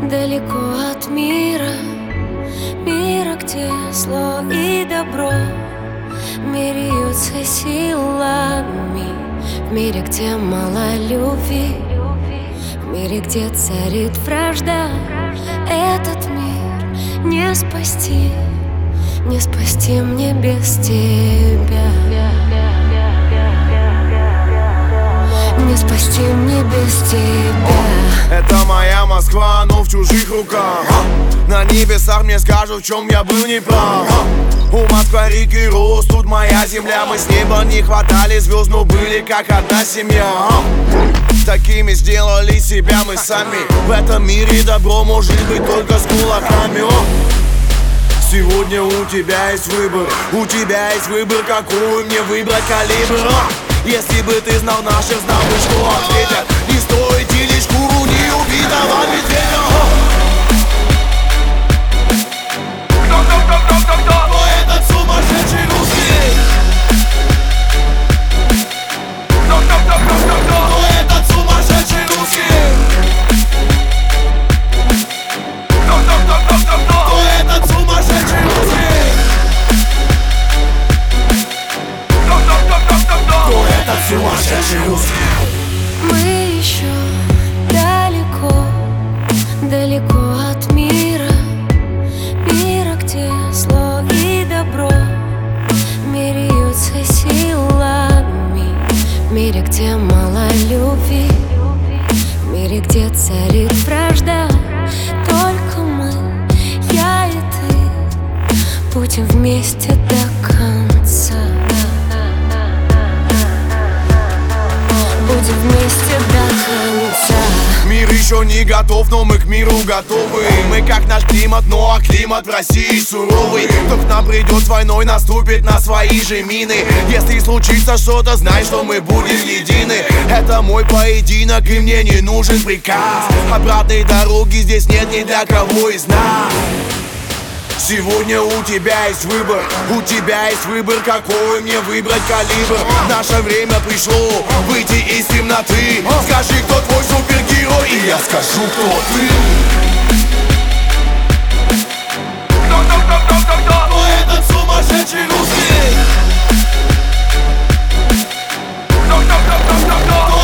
далеко от мира, мира, где зло и добро меряются силами, в мире, где мало любви, в мире, где царит вражда. Этот мир не спасти, не спасти мне без тебя. Не спасти мне без тебя. Это моя Москва, но в чужих руках. На небесах мне скажут, в чем я был неправ. У Москвы реки рос, тут моя земля. Мы с неба не хватали звезд, но были как одна семья. Такими сделали себя мы сами. В этом мире добро может быть только с кулаками. Сегодня у тебя есть выбор, у тебя есть выбор, какую мне выбрать калибр. Если бы ты знал наших, знал бы, что ответят. Не стоит делить шкуру неубитого медведя. Кто этот сумасшедший русский? Кто этот сумасшедший русский? Кто этот сумасшедший русский? Кто этот сумасшедший русский? Мы еще далеко, далеко от мира, мира, где зло и добро меряются силами, в мире, где мало любви, в мире, где царит вражда. Только мы, я и ты, будем вместе до конца. Будем вместе до конца. Мир еще не готов, но мы к миру готовы. Мы как наш климат, но климат в России суровый. Кто к нам придет с войной, наступит на свои же мины. Если случится что-то, знай, что мы будем едины. Это мой поединок, и мне не нужен приказ. Обратной дороги здесь нет ни для кого из нас. Сегодня у тебя есть выбор, у тебя есть выбор, какой мне выбрать калибр. Наше время пришло выйти из темноты. Скажи, кто твой супергерой, и я скажу, кто ты. Кто этот сумасшедший русский? Кто